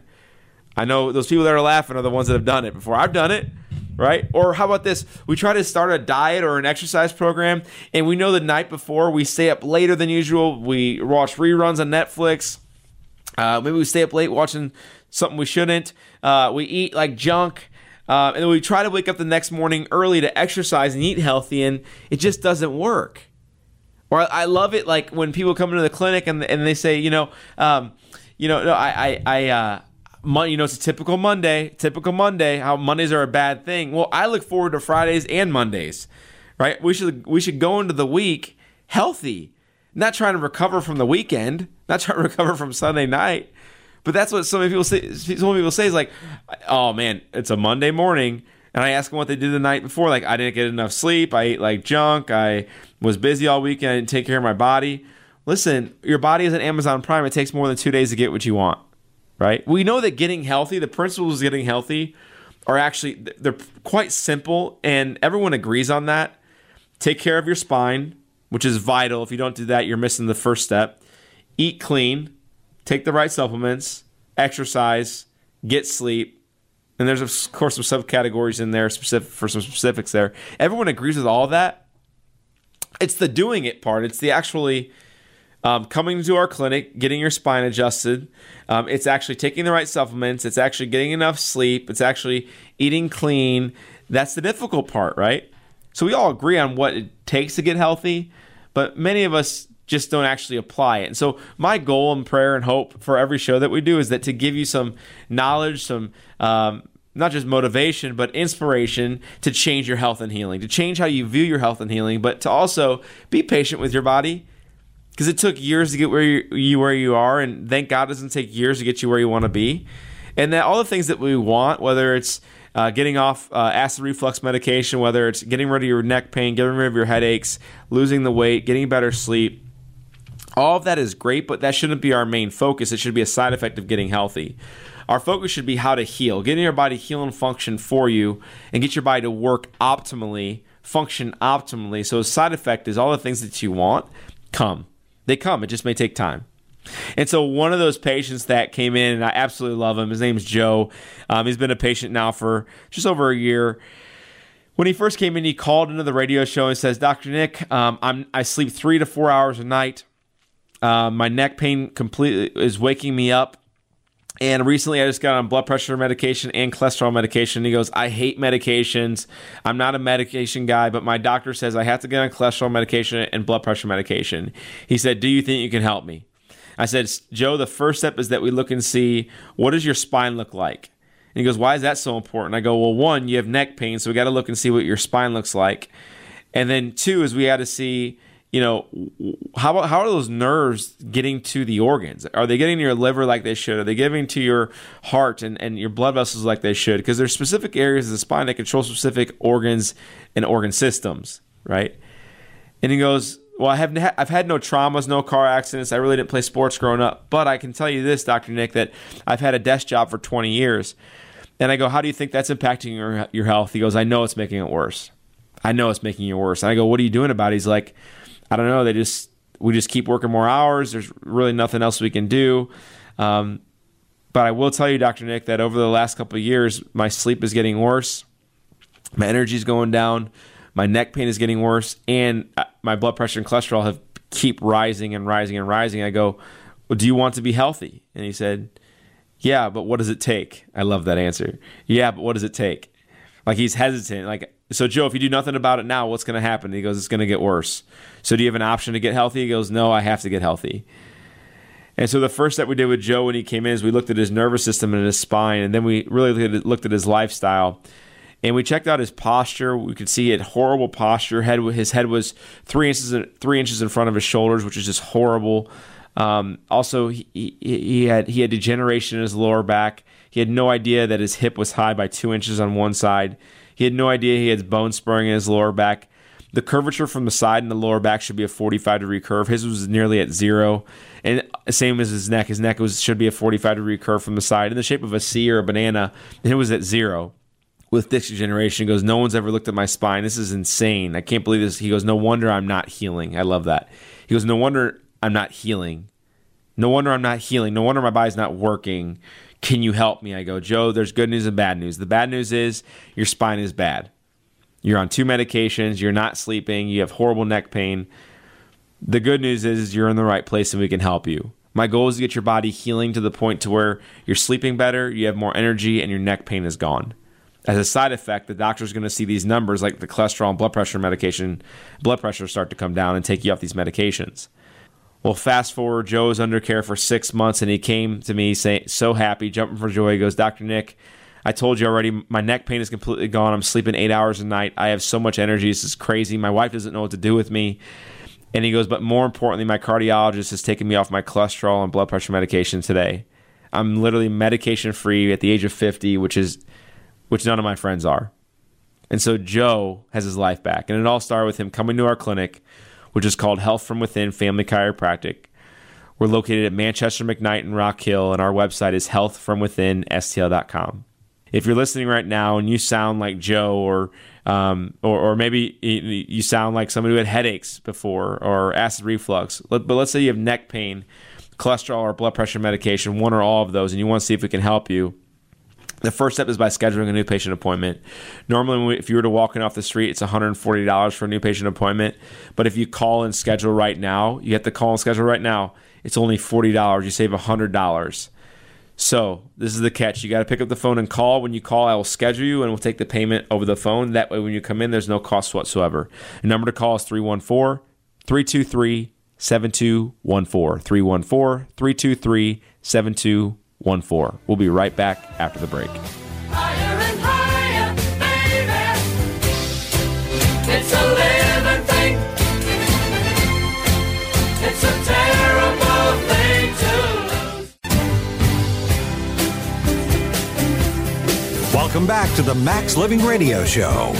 I know those people that are laughing are the ones that have done it before. I've done it. Right? Or how about this? We try to start a diet or an exercise program, and we know the night before we stay up later than usual. We watch reruns on Netflix. Maybe we stay up late watching something we shouldn't. We eat like junk. And then we try to wake up the next morning early to exercise and eat healthy, and it just doesn't work. Or I love it like when people come into the clinic and they say, it's a typical Monday, how Mondays are a bad thing. Well, I look forward to Fridays and Mondays, right? We should go into the week healthy, not trying to recover from the weekend, not trying to recover from Sunday night, But that's what so many people say is like, oh man, it's a Monday morning. And I ask them what they did the night before. Like, I didn't get enough sleep. I ate like junk. I was busy all weekend. I didn't take care of my body. Listen, your body is an Amazon Prime. It takes more than 2 days to get what you want, right? We know that getting healthy, the principles of getting healthy are actually, they're quite simple. And everyone agrees on that. Take care of your spine, which is vital. If you don't do that, you're missing the first step. Eat clean. Take the right supplements. Exercise. Get sleep. And there's, of course, some subcategories in there for some specifics there. Everyone agrees with all of that. It's the doing it part. It's the actually coming to our clinic, getting your spine adjusted. It's actually taking the right supplements. It's actually getting enough sleep. It's actually eating clean. That's the difficult part, right? So we all agree on what it takes to get healthy, but many of us just don't actually apply it. And so my goal and prayer and hope for every show that we do is that to give you some knowledge, some not just motivation, but inspiration to change your health and healing, to change how you view your health and healing, but to also be patient with your body, because it took years to get where you are, and thank God it doesn't take years to get you where you want to be. And that all the things that we want, whether it's getting off acid reflux medication, whether it's getting rid of your neck pain, getting rid of your headaches, losing the weight, getting better sleep, all of that is great, but that shouldn't be our main focus. It should be a side effect of getting healthy. Our focus should be how to heal, getting your body heal and function for you, and get your body to work optimally, function optimally. So a side effect is all the things that you want come. They come. It just may take time. And so one of those patients that came in, and I absolutely love him, his name's Joe. He's been a patient now for just over a year. When he first came in, he called into the radio show and says, Dr. Nick, I sleep 3 to 4 hours a night. My neck pain completely is waking me up. And recently I just got on blood pressure medication and cholesterol medication. He goes, I hate medications. I'm not a medication guy, but my doctor says I have to get on cholesterol medication and blood pressure medication. He said, do you think you can help me? I said, Joe, the first step is that we look and see, what does your spine look like? And he goes, why is that so important? I go, well, 1, you have neck pain, so we got to look and see what your spine looks like. And then 2 is we got to see, how are those nerves getting to the organs? Are they getting to your liver like they should? Are they getting to your heart and your blood vessels like they should? Because there's specific areas of the spine that control specific organs and organ systems, right? And he goes, well, I've had no traumas, no car accidents. I really didn't play sports growing up. But I can tell you this, Dr. Nick, that I've had a desk job for 20 years. And I go, how do you think that's impacting your health? He goes, I know it's making it worse. I know it's making you worse. And I go, what are you doing about it? He's like, I don't know. We just keep working more hours. There's really nothing else we can do. But I will tell you, Dr. Nick, that over the last couple of years, my sleep is getting worse. My energy is going down. My neck pain is getting worse. And my blood pressure and cholesterol have keep rising and rising and rising. I go, well, do you want to be healthy? And he said, yeah, but what does it take? I love that answer. Yeah, but what does it take? Like, he's hesitant. Like, so Joe, if you do nothing about it now, what's going to happen? He goes, it's going to get worse. So do you have an option to get healthy? He goes, no, I have to get healthy. And so the first step we did with Joe when he came in is we looked at his nervous system and his spine, and then we really looked at his lifestyle. And we checked out his posture. We could see he had horrible posture. His head was 3 inches in front of his shoulders, which is just horrible. Also, he had degeneration in his lower back. He had no idea that his hip was high by 2 inches on one side. He had no idea he had bone spurring in his lower back. The curvature from the side and the lower back should be a 45-degree curve. His was nearly at 0. And same as his neck. His neck should be a 45-degree curve from the side in the shape of a C or a banana, and it was at 0. With disc degeneration, he goes, no one's ever looked at my spine. This is insane. I can't believe this. He goes, no wonder I'm not healing. I love that. He goes, no wonder I'm not healing. No wonder I'm not healing. No wonder my body's not working. Can you help me? I go, Joe, there's good news and bad news. The bad news is your spine is bad. You're on 2 medications. You're not sleeping. You have horrible neck pain. The good news is you're in the right place and we can help you. My goal is to get your body healing to the point to where you're sleeping better, you have more energy, and your neck pain is gone. As a side effect, the doctor's going to see these numbers like the cholesterol and blood pressure medication, blood pressure start to come down and take you off these medications. Well, fast forward, Joe was under care for 6 months, and he came to me so happy, jumping for joy. He goes, Dr. Nick, I told you already, my neck pain is completely gone. I'm sleeping 8 hours a night. I have so much energy. This is crazy. My wife doesn't know what to do with me. And he goes, but more importantly, my cardiologist has taken me off my cholesterol and blood pressure medication today. I'm literally medication free at the age of 50, which none of my friends are. And so Joe has his life back. And it all started with him coming to our clinic, which is called Health from Within Family Chiropractic. We're located at Manchester McKnight and Rock Hill, and our website is healthfromwithinstl.com. If you're listening right now and you sound like Joe, or maybe you sound like somebody who had headaches before or acid reflux, but let's say you have neck pain, cholesterol or blood pressure medication, one or all of those, and you want to see if we can help you, the first step is by scheduling a new patient appointment. Normally, if you were to walk in off the street, it's $140 for a new patient appointment. But if you call and schedule right now, you have to call and schedule right now, it's only $40. You save $100. So this is the catch. You got to pick up the phone and call. When you call, I will schedule you and we'll take the payment over the phone. That way, when you come in, there's no cost whatsoever. The number to call is 314-323-7214. 314-323-7214. We'll be right back after the break. Higher and higher, baby. It's a living thing. It's a terrible thing to lose. Welcome back to the Max Living Radio Show.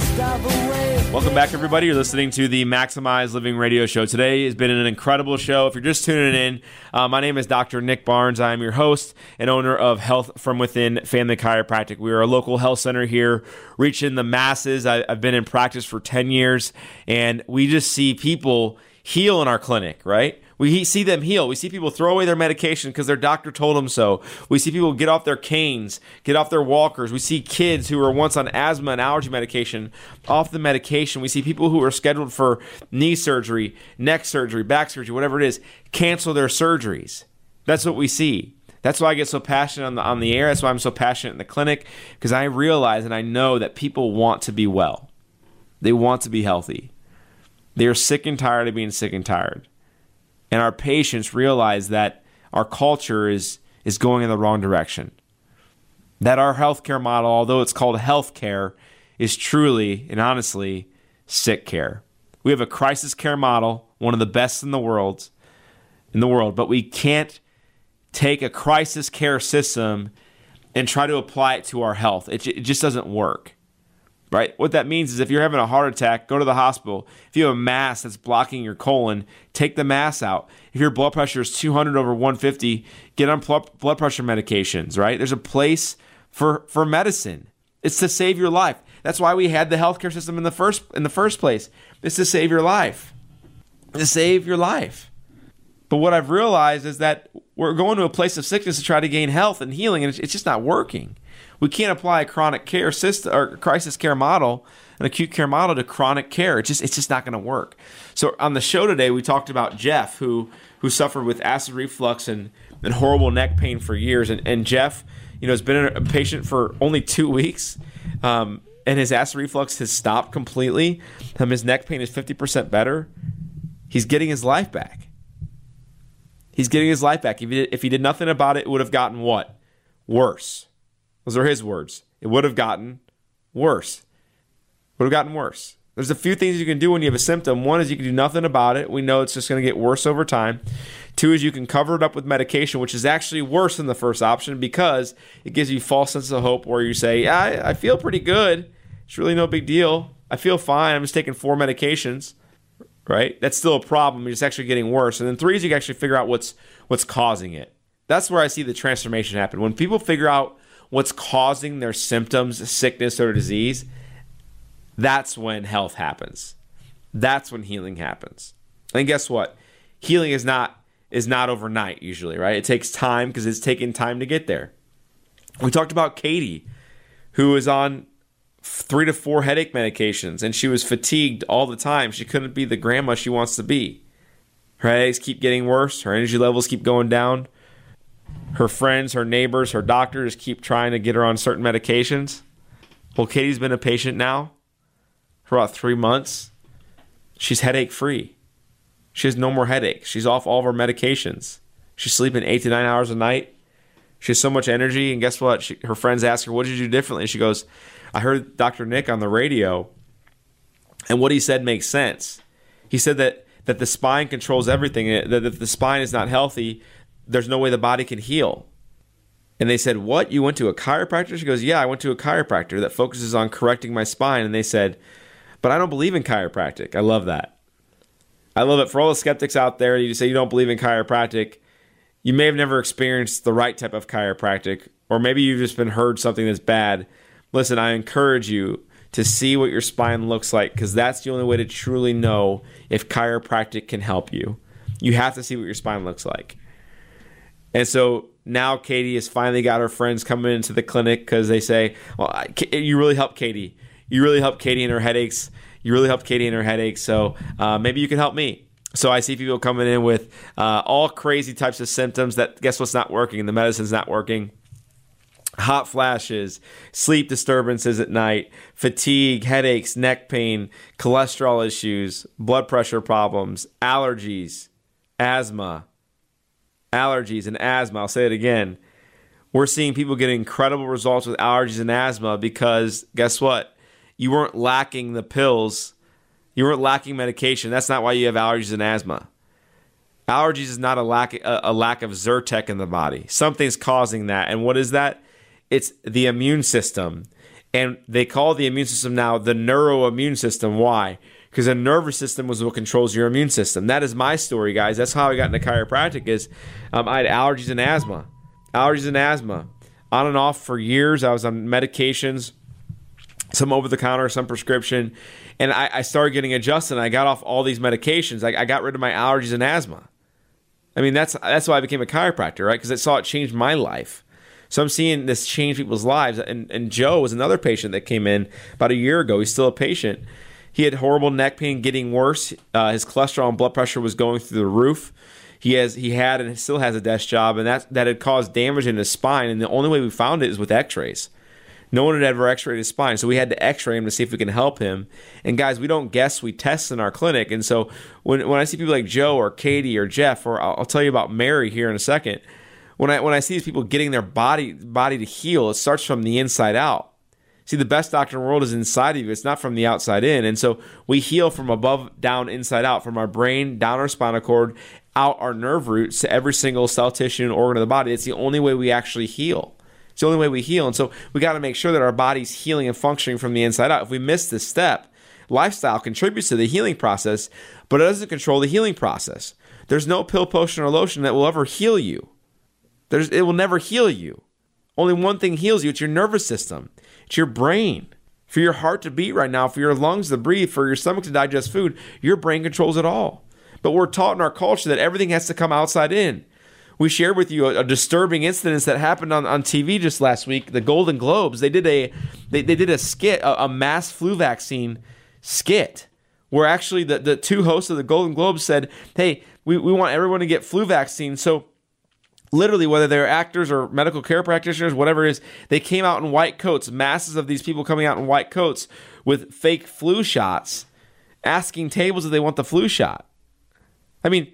Welcome back, everybody. You're listening to the Maximize Living Radio Show. Today has been an incredible show. If you're just tuning in, my name is Dr. Nick Barnes. I am your host and owner of Health from Within Family Chiropractic. We are a local health center here, reaching the masses. I've been in practice for 10 years, and we just see people heal in our clinic, right? We see them heal. We see people throw away their medication because their doctor told them so. We see people get off their canes, get off their walkers. We see kids who were once on asthma and allergy medication off the medication. We see people who are scheduled for knee surgery, neck surgery, back surgery, whatever it is, cancel their surgeries. That's what we see. That's why I get so passionate on the air. That's why I'm so passionate in the clinic, because I realize and I know that people want to be well. They want to be healthy. They are sick and tired of being sick and tired. And our patients realize that our culture is going in the wrong direction. That our healthcare model, although it's called healthcare, is truly and honestly sick care. We have a crisis care model, one of the best in the world, but we can't take a crisis care system and try to apply it to our health. It just doesn't work. Right? What that means is if you're having a heart attack, go to the hospital. If you have a mass that's blocking your colon, take the mass out. If your blood pressure is 200 over 150, get on blood pressure medications, right? There's a place for medicine. It's to save your life. That's why we had the healthcare system in the first place. It's to save your life. To save your life. But what I've realized is that we're going to a place of sickness to try to gain health and healing, and it's just not working. We can't apply a chronic care system or crisis care model, an acute care model to chronic care. It's just not going to work. So on the show today, we talked about Jeff, who suffered with acid reflux and horrible neck pain for years. And Jeff, has been a patient for only 2 weeks, and his acid reflux has stopped completely. His neck pain is 50% better. He's getting his life back. He's getting his life back. If he did nothing about it, it would have gotten what? Worse. Those are his words. It would have gotten worse. Would have gotten worse. There's a few things you can do when you have a symptom. One is you can do nothing about it. We know it's just going to get worse over time. Two is you can cover it up with medication, which is actually worse than the first option because it gives you a false sense of hope where you say, yeah, I feel pretty good. It's really no big deal. I feel fine. I'm just taking 4 medications. Right? That's still a problem. It's actually getting worse. And then 3 is you can actually figure out what's causing it. That's where I see the transformation happen. When people figure out what's causing their symptoms, sickness, or disease, that's when health happens. That's when healing happens. And guess what? Healing is not overnight usually, right? It takes time because it's taking time to get there. We talked about Katie, who is on 3 to 4 headache medications, and she was fatigued all the time. She couldn't be the grandma she wants to be. Her headaches keep getting worse. Her energy levels keep going down. Her friends, her neighbors, her doctors keep trying to get her on certain medications. Well, Katie's been a patient now for about 3 months. She's headache free. She has no more headaches. She's off all of her medications. She's sleeping 8 to 9 hours a night. She has so much energy, and guess what? Her friends ask her, what did you do differently? And she goes, I heard Dr. Nick on the radio, and what he said makes sense. He said that the spine controls everything, that if the spine is not healthy, there's no way the body can heal. And they said, what? You went to a chiropractor? She goes, yeah, I went to a chiropractor that focuses on correcting my spine. And they said, but I don't believe in chiropractic. I love that. I love it. For all the skeptics out there, you say you don't believe in chiropractic, you may have never experienced the right type of chiropractic, or maybe you've just been heard something that's bad. Listen, I encourage you to see what your spine looks like, because that's the only way to truly know if chiropractic can help you. You have to see what your spine looks like. And so now Katie has finally got her friends coming into the clinic because they say, well, you really helped Katie. You really helped Katie in her headaches. You really helped Katie in her headaches. So maybe you can help me. So I see people coming in with all crazy types of symptoms that, guess what's not working? The medicine's not working. Hot flashes, sleep disturbances at night, fatigue, headaches, neck pain, cholesterol issues, blood pressure problems, allergies, asthma. Allergies and asthma. I'll say it again. We're seeing people get incredible results with allergies and asthma because guess what? You weren't lacking the pills. You weren't lacking medication. That's not why you have allergies and asthma. Allergies is not a lack of Zyrtec in the body. Something's causing that. And what is that? It's the immune system. And they call the immune system now the neuroimmune system. Why? Because the nervous system was what controls your immune system. That is my story, guys. That's how I got into chiropractic. I had allergies and asthma. Allergies and asthma. On and off for years. I was on medications, some over-the-counter, some prescription. And I started getting adjusted. And I got off all these medications. I got rid of my allergies and asthma. I mean, that's why I became a chiropractor, right? Because I saw it change my life. So I'm seeing this change people's lives. And Joe was another patient that came in about a year ago. He's still a patient. He had horrible neck pain getting worse. His cholesterol and blood pressure was going through the roof. He had and still has a desk job, and that had caused damage in his spine. And the only way we found it is with x-rays. No one had ever x-rayed his spine, so we had to x-ray him to see if we can help him. And guys, we don't guess, we test in our clinic. And so when I see people like Joe or Katie or Jeff, or I'll tell you about Mary here in a second, when I see these people getting their body to heal, it starts from the inside out. See, the best doctor in the world is inside of you. It's not from the outside in. And so we heal from above, down, inside out, from our brain, down our spinal cord, out our nerve roots to every single cell, tissue, and organ of the body. It's the only way we actually heal. It's the only way we heal. And so we got to make sure that our body's healing and functioning from the inside out. If we miss this step, lifestyle contributes to the healing process, but it doesn't control the healing process. There's no pill, potion, or lotion that will ever heal you. It will never heal you. Only one thing heals you. It's your nervous system. It's your brain. For your heart to beat right now, for your lungs to breathe, for your stomach to digest food, your brain controls it all. But we're taught in our culture that everything has to come outside in. We shared with you a disturbing incident that happened on TV just last week. The Golden Globes, they did a skit, a mass flu vaccine skit, where actually the two hosts of the Golden Globes said, hey, we want everyone to get flu vaccine. So literally, whether they're actors or medical care practitioners, whatever it is, they came out in white coats, masses of these people coming out in white coats with fake flu shots, asking tables if they want the flu shot. I mean,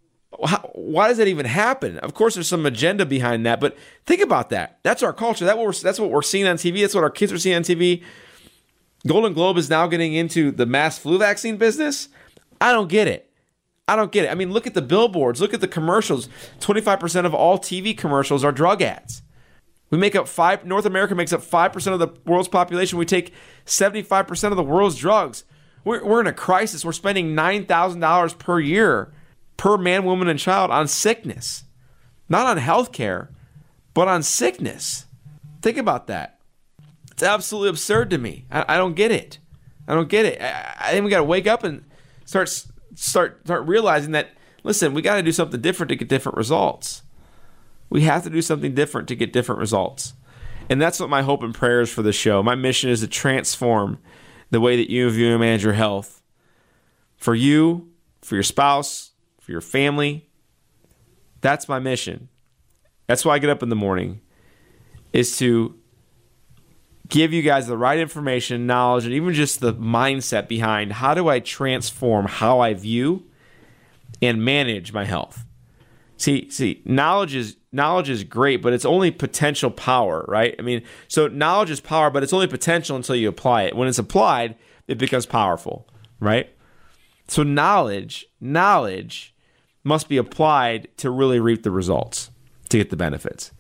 why does that even happen? Of course, there's some agenda behind that, but think about that. That's our culture. That's what we're seeing on TV. That's what our kids are seeing on TV. Golden Globe is now getting into the mass flu vaccine business. I don't get it. I mean, look at the billboards. Look at the commercials. 25% of all TV commercials are drug ads. North America makes up 5% of the world's population. We take 75% of the world's drugs. We're in a crisis. We're spending $9,000 per year per man, woman, and child on sickness. Not on health care, but on sickness. Think about that. It's absolutely absurd to me. I don't get it. I think we got to wake up and start realizing that, listen, we got to do something different to get different results. We have to do something different to get different results. And that's what my hope and prayer is for the show. My mission is to transform the way that you view and manage your health. For you, for your spouse, for your family. That's my mission. That's why I get up in the morning, is to give you guys the right information, knowledge, and even just the mindset behind how do I transform how I view and manage my health. See, knowledge is great, but it's only potential power, right? I mean, so knowledge is power, but it's only potential until you apply it. When it's applied, it becomes powerful, right? So knowledge must be applied to really reap the results, to get the benefits.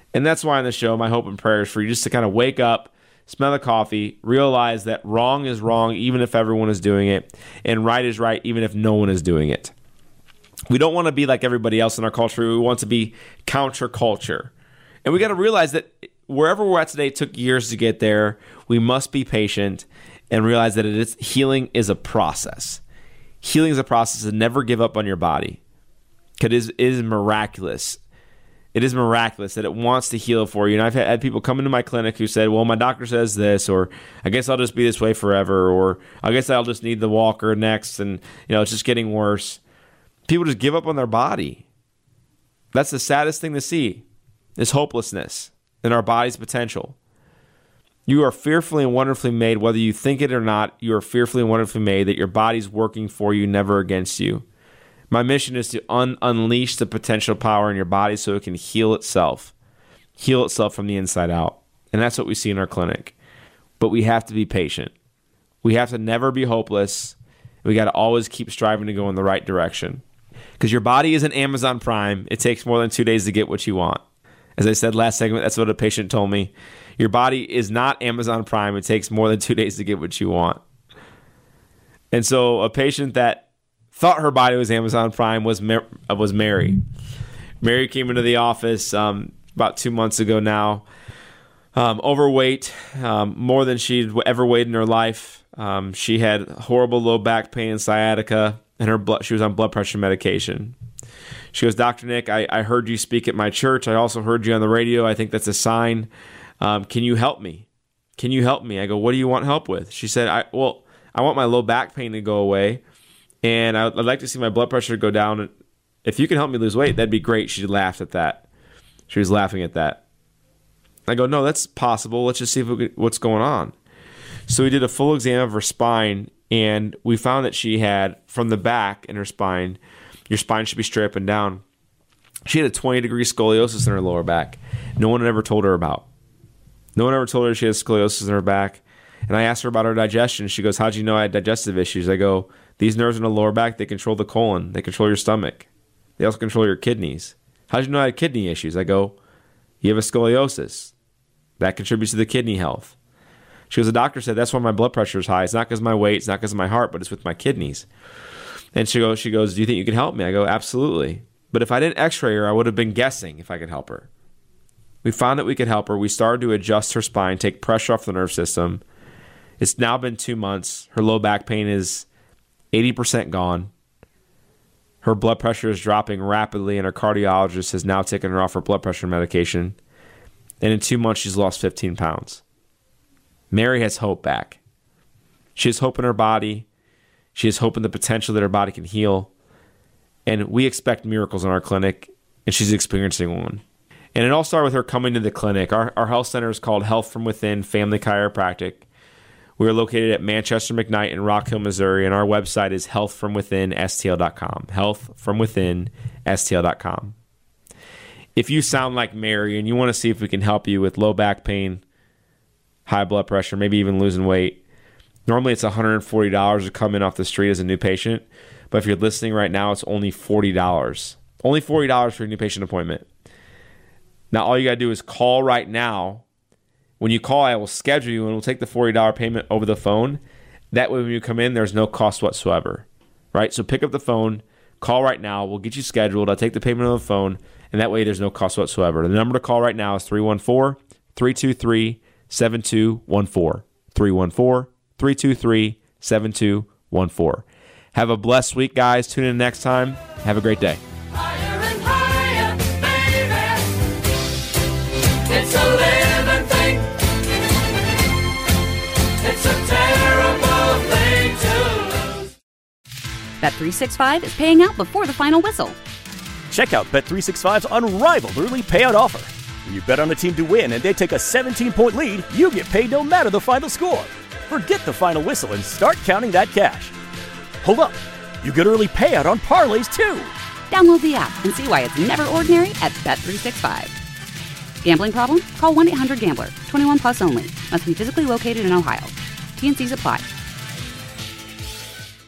And that's why on the show, my hope and prayer is for you just to kind of wake up, smell the coffee, realize that wrong is wrong even if everyone is doing it, and right is right even if no one is doing it. We don't want to be like everybody else in our culture. We want to be counterculture. And we got to realize that wherever we're at today, it took years to get there. We must be patient and realize that healing is a process. Healing is a process to never give up on your body. Because it is miraculous. It is miraculous that it wants to heal for you. And I've had people come into my clinic who said, well, my doctor says this, or I guess I'll just be this way forever, or I guess I'll just need the walker next, and it's just getting worse. People just give up on their body. That's the saddest thing to see, is hopelessness in our body's potential. You are fearfully and wonderfully made, whether you think it or not. You are fearfully and wonderfully made, that your body's working for you, never against you. My mission is to unleash the potential power in your body so it can heal itself from the inside out. And that's what we see in our clinic. But we have to be patient. We have to never be hopeless. We got to always keep striving to go in the right direction. Because your body isn't Amazon Prime. It takes more than 2 days to get what you want. As I said last segment, that's what a patient told me. Your body is not Amazon Prime. It takes more than 2 days to get what you want. And so a patient that thought her body was Amazon Prime was Mary. Mary came into the office about 2 months ago now, overweight, more than she'd ever weighed in her life. She had horrible low back pain and sciatica, and she was on blood pressure medication. She goes, Dr. Nick, I heard you speak at my church. I also heard you on the radio. I think that's a sign. Can you help me? Can you help me? I go, what do you want help with? She said, I want my low back pain to go away, and I'd like to see my blood pressure go down. If you can help me lose weight, that'd be great. She laughed at that. She was laughing at that. I go, no, that's possible. Let's just see what's going on. So we did a full exam of her spine, and we found that she had, from the back in her spine, your spine should be straight up and down. She had a 20-degree scoliosis in her lower back. No one had ever told her about. No one ever told her she had scoliosis in her back. And I asked her about her digestion. She goes, how'd you know I had digestive issues? I go, these nerves in the lower back, they control the colon. They control your stomach. They also control your kidneys. How'd you know I had kidney issues? I go, you have a scoliosis. That contributes to the kidney health. She goes, the doctor said, that's why my blood pressure is high. It's not because of my weight. It's not because of my heart, but it's with my kidneys. And she goes, do you think you can help me? I go, absolutely. But if I didn't x-ray her, I would have been guessing if I could help her. We found that we could help her. We started to adjust her spine, take pressure off the nerve system. It's now been 2 months. Her low back pain is 80% gone. Her blood pressure is dropping rapidly, and her cardiologist has now taken her off her blood pressure medication. And in 2 months, she's lost 15 pounds. Mary has hope back. She has hope in her body. She has hope in the potential that her body can heal. And we expect miracles in our clinic, and she's experiencing one. And it all started with her coming to the clinic. Our health center is called Health From Within Family Chiropractic. We are located at Manchester McKnight in Rock Hill, Missouri, and our website is healthfromwithinstl.com. Healthfromwithinstl.com. If you sound like Mary and you want to see if we can help you with low back pain, high blood pressure, maybe even losing weight, normally it's $140 to come in off the street as a new patient. But if you're listening right now, it's only $40. Only $40 for a new patient appointment. Now, all you got to do is call right now. When you call, I will schedule you, and we'll take the $40 payment over the phone. That way, when you come in, there's no cost whatsoever, right? So pick up the phone, call right now. We'll get you scheduled. I'll take the payment on the phone, and that way, there's no cost whatsoever. The number to call right now is 314-323-7214. 314-323-7214. Have a blessed week, guys. Tune in next time. Have a great day. Higher and higher, baby. It's a living thing. It's a terrible thing to lose. Bet365 is paying out before the final whistle. Check out Bet365's unrivaled early payout offer. When you bet on a team to win and they take a 17-point lead, you get paid no matter the final score. Forget the final whistle and start counting that cash. Hold up. You get early payout on parlays, too. Download the app and see why it's never ordinary at Bet365. Gambling problem? Call 1-800-GAMBLER. 21 plus only. Must be physically located in Ohio. T&Cs apply.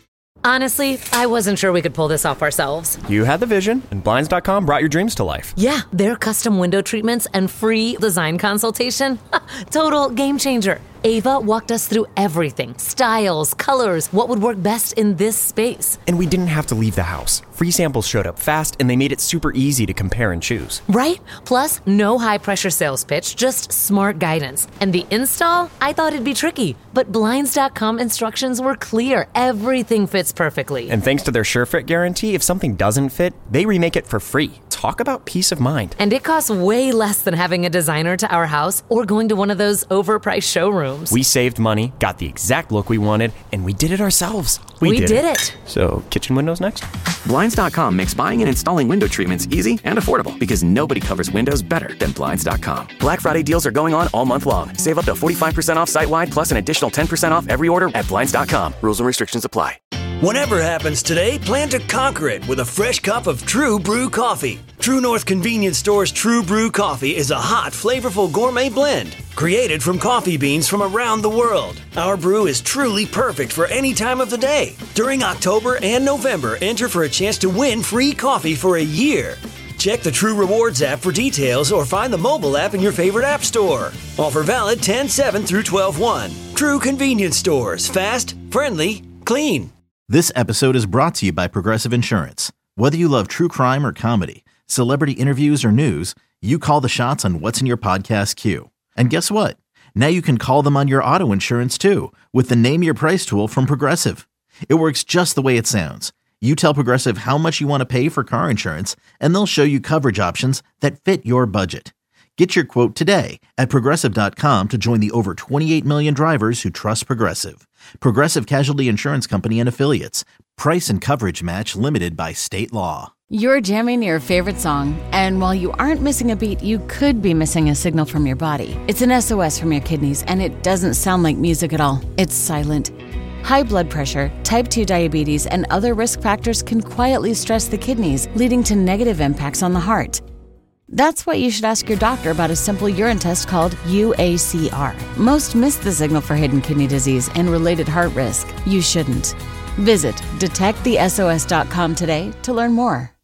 Honestly, I wasn't sure we could pull this off ourselves. You had the vision, and Blinds.com brought your dreams to life. Yeah, their custom window treatments and free design consultation. Total game changer. Ava walked us through everything. Styles, colors, what would work best in this space. And we didn't have to leave the house. Free samples showed up fast, and they made it super easy to compare and choose. Right? Plus, no high-pressure sales pitch, just smart guidance. And the install? I thought it'd be tricky, but Blinds.com instructions were clear. Everything fits perfectly. And thanks to their SureFit guarantee, if something doesn't fit, they remake it for free. Talk about peace of mind. And it costs way less than having a designer to our house or going to one of those overpriced showrooms. We saved money, got the exact look we wanted, and we did it ourselves. We did it. So, kitchen windows next? Blinds.com makes buying and installing window treatments easy and affordable because nobody covers windows better than Blinds.com. Black Friday deals are going on all month long. Save up to 45% off site-wide plus an additional 10% off every order at Blinds.com. Rules and restrictions apply. Whatever happens today, plan to conquer it with a fresh cup of True Brew coffee. True North Convenience Store's True Brew coffee is a hot, flavorful gourmet blend created from coffee beans from around the world. Our brew is truly perfect for any time of the day. During October and November, enter for a chance to win free coffee for a year. Check the True Rewards app for details or find the mobile app in your favorite app store. Offer valid 10/7 through 12/1. True Convenience Stores. Fast, friendly, clean. This episode is brought to you by Progressive Insurance. Whether you love true crime or comedy, celebrity interviews or news, you call the shots on what's in your podcast queue. And guess what? Now you can call them on your auto insurance too with the Name Your Price tool from Progressive. It works just the way it sounds. You tell Progressive how much you want to pay for car insurance, and they'll show you coverage options that fit your budget. Get your quote today at Progressive.com to join the over 28 million drivers who trust Progressive. Progressive Casualty Insurance Company and Affiliates. Price and coverage match limited by state law. You're jamming your favorite song, and while you aren't missing a beat, you could be missing a signal from your body. It's an SOS from your kidneys, and it doesn't sound like music at all. It's silent. High blood pressure, type 2 diabetes, and other risk factors can quietly stress the kidneys, leading to negative impacts on the heart. That's why you should ask your doctor about a simple urine test called UACR. Most miss the signal for hidden kidney disease and related heart risk. You shouldn't. Visit detectthesos.com today to learn more.